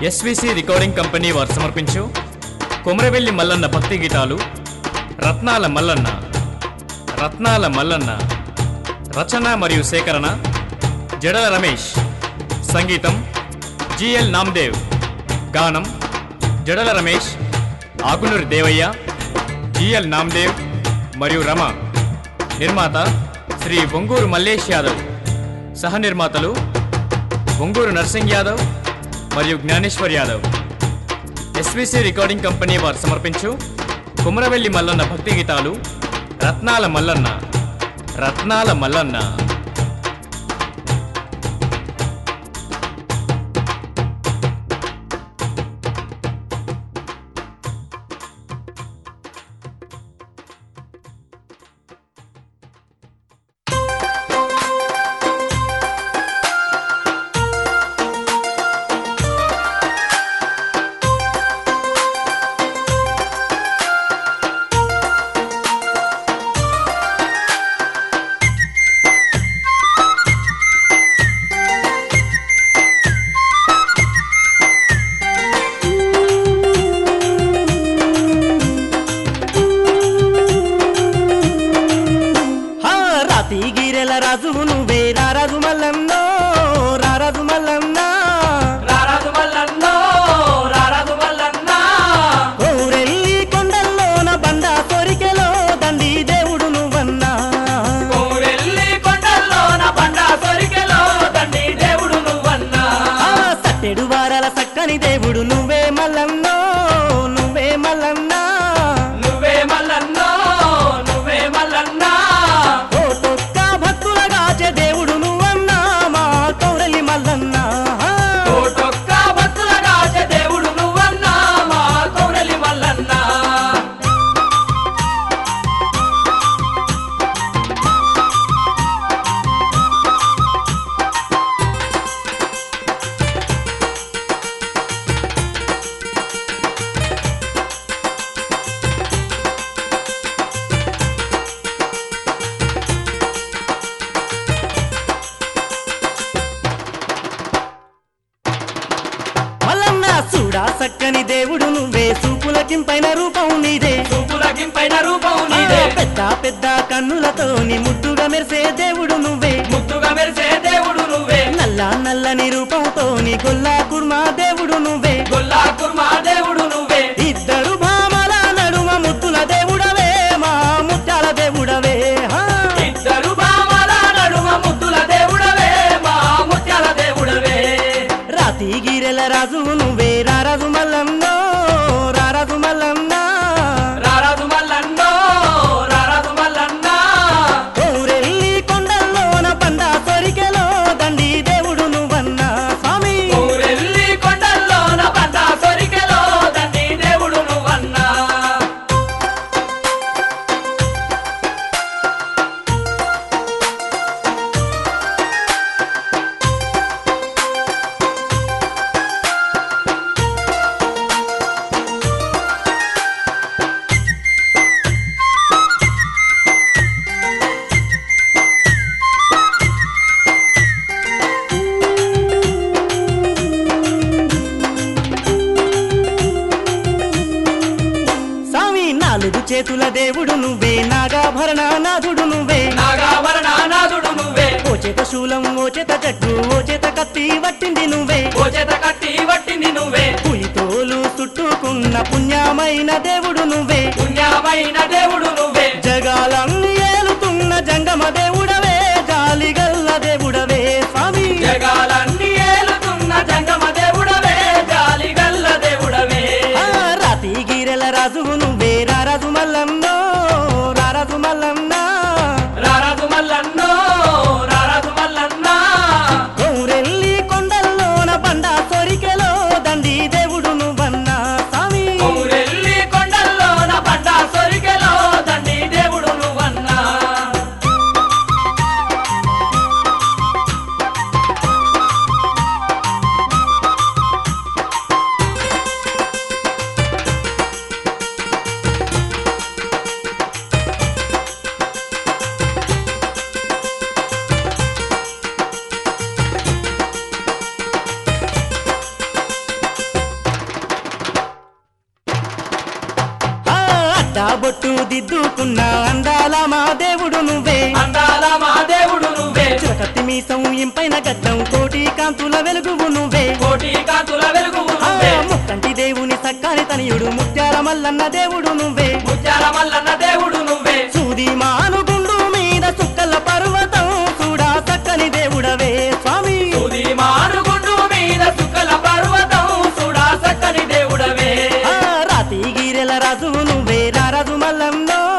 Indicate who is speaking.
Speaker 1: SVC recording company వారు సమర్పించు కొమరవెల్లి మల్లన్న భక్తి గీతాలు రత్నాల మల్లన్న. రత్నాల మల్లన్న రచన మరియు సేకరణ జడల రమేష్. సంగీతం జిఎల్ నామ్దేవ్. గానం జడల రమేష్, ఆకునూరి దేవయ్య, జిఎల్ నామ్దేవ్ మరియు రమ. నిర్మాత శ్రీ బొంగూరు మల్లేష్ యాదవ్. సహ నిర్మాతలు బొంగూరు నర్సింగ్ యాదవ్ మరియు Gnaneshwar Yadav. SVC recording company వారు సమర్పించు కొమరవెల్లి మల్లన్న భక్తి గీతాలు రత్నాల మల్లన్న. రత్నాల మల్లన్న.
Speaker 2: రాజు నువ్వే రారాజు మల్లన్నో, రారాజు మల్లన్న, రారాజు మల్లన్నో, రారాజు మల్లన్న. కోరెల్లి కొండల్లోన బండ సొరికెలో దండి దేవుడు నువ్వన్నా. కోరెల్లి కొండల్లోన బండ సొరికెలో దండి దేవుడు నువ్వన్నా. సట్టెడు వారాల సక్కని దేవుడు నువ్వే మల్లన్నో, నువ్వే మల్లన్నా, నువ్వే మల్లన్నో, నువ్వే మల్లన్నా. దేవుడు నువ్వన్నా మా కౌరలి మల్లన్న. కోటొక్క భక్తుల రాజ దేవుడు నువ్వన్నా మా కౌరలి మల్లన్న. చూడా సక్కని దేవుడు నువ్వే, సూపులకింపైన రూపం నీదే, సూపులకింపైన రూపం నీదే. పెద్ద పెద్ద కన్నులతోని ముద్దుగా మెరిసే దేవుడు నువ్వే, ముద్దుగా మెరిసే దేవుడు నువ్వే. నల్ల నల్లని రూపంతోని గొల్లా కుర్మా దేవుడు నువ్వే, గొల్లా కుర్మా దేవుడు నువ్వే. ఇద్దరు భామల నడుమ ముద్దుల దేవుడవే మా ముత్యాల దేవుడవే. ఇద్దరు భామల నడుమ ముద్దుల దేవుడవే మా ముత్యాల దేవుడవే. రాతి గిరెల రాజు నువ్వే రారాజు మల్లన్నో, రారాజు మల్లన్న, రారాజు మల్లన్నో, రారాజు మల్లన్న. కోరెల్లి కొండల్లోన బండ సొరికెలో దండి దేవుడు నువ్వన్నా స్వామి. కోరెల్లి కొండల్లోన బండ సొరికెలో దండి దేవుడు నువ్వన్నా. నాలుగు చేతుల దేవుడు నువ్వే, నాగాభరణ నాథుడు నువ్వే, నాగాభరణ నాథుడు నువ్వే. ఓ చేత శూలం, ఓ చేత చెట్టు, ఓ చేత కత్తి వట్టింది నువ్వే, ఓ చేత కత్తి వట్టింది నువ్వే. పులితోలు చుట్టుకున్న పుణ్యమైన దేవుడు నువ్వే, పుణ్యమైన దేవుడు నువ్వే. జగాలన్నీ ఏలుతున్న జంగమ దేవుడవే, జాలిగల్ల దేవుడవే స్వామి. జగాలన్నీ ఏలుతున్న జంగమ దేవుడవే, జాలిగల్ల దేవుడవే. రాతి గిరెల రాజు నువ్వే రారాజు మల్లన్నో, రారాజు మల్లన్న, రారాజు మల్లన్నో, రారాజు మల్లన్న. కోరెల్లి కొండల్లోన బండ సొరికెలో దండి దేవుడు నువ్వన్నా స్వామి. కోరెల్లి కొండల్లోన బండ సొరికెలో దండి దేవుడు నువ్వన్నా. అడ్డా బొట్టు దిద్దుకున్న అందాల మా దేవుడు నువ్వే
Speaker 3: అందాల మా దేవుడు నువ్వే
Speaker 2: చిరకత్తి మీసం ఇంపైన గడ్డం కోటి కాంతుల వెలుగువు నువ్వే
Speaker 3: కోటి కాంతుల వెలుగువు
Speaker 2: ఆ,
Speaker 3: నువ్వే
Speaker 2: ముక్కంటి దేవుని సక్కాని తనయుడు ముత్యాల మల్లన్న దేవుడు నువ్వే
Speaker 3: ముత్యాల మల్లన్న దేవుడు నువ్వే
Speaker 2: సూది మానుగుండు మీద చుక్కల పర్వతం చూడా చక్కని దేవుడవే స్వామి
Speaker 3: సూది మానుగుండు మీద చుక్కల పర్వతం చూడా చక్కని దేవుడవే
Speaker 2: ఆ, రాతి గిరెల రాజు నువ్వే రారాజు మల్లంలో